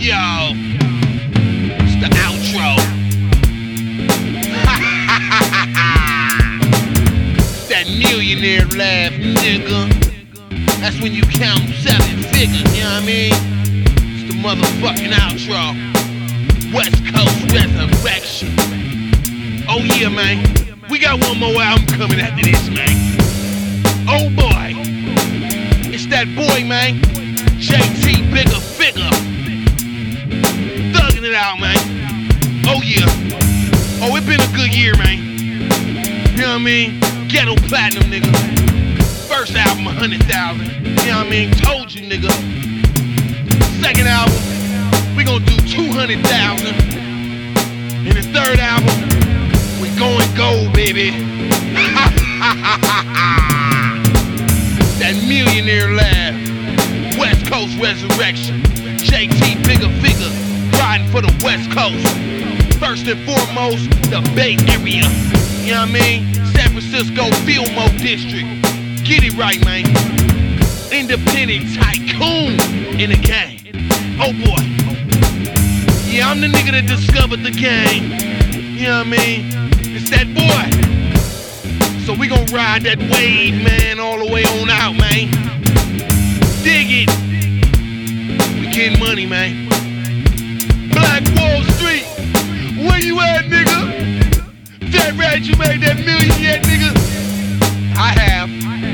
Yo, it's the outro. That millionaire laugh, nigga. That's when you count 7 figures, you know what I mean? It's the motherfucking outro. West Coast Resurrection. Oh yeah, man. We got one more album coming after this, man. Oh boy. It's that boy, man. JT Bigger Figure. Thugging it out, man. Oh yeah. Oh, it been a good year, man. You know what I mean? Ghetto Platinum, nigga. First album, 100,000. You know what I mean? Told you, nigga. Second album, we gonna do 200,000. And the third album, we going gold, baby. That millionaire laugh. West Coast Resurrection. JT Bigger Figure. Riding for the West Coast. First and foremost, the Bay Area. You know what I mean? San Francisco Fillmore District. Get it right, man. Independent tycoon in the game. Oh boy. Yeah, I'm the nigga that discovered the game. You know what I mean? It's that boy. So we gon' ride that wave, man, all the way on out, man. Dig it. We getting money, man. Black Wall Street. Where you at, nigga? That rat, you made that million yet, nigga? I have.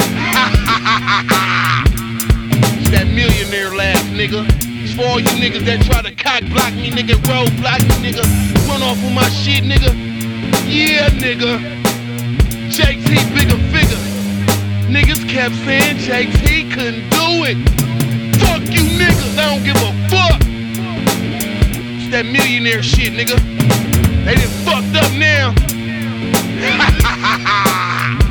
It's that millionaire laugh, nigga. It's for all you niggas that try to cock block me, nigga, roadblock me, nigga. Run off with my shit, nigga. Yeah, nigga. JT Bigger Figure. Niggas kept saying JT couldn't do it. Fuck you niggas, I don't give a fuck. It's that millionaire shit, nigga. They done fucked up now.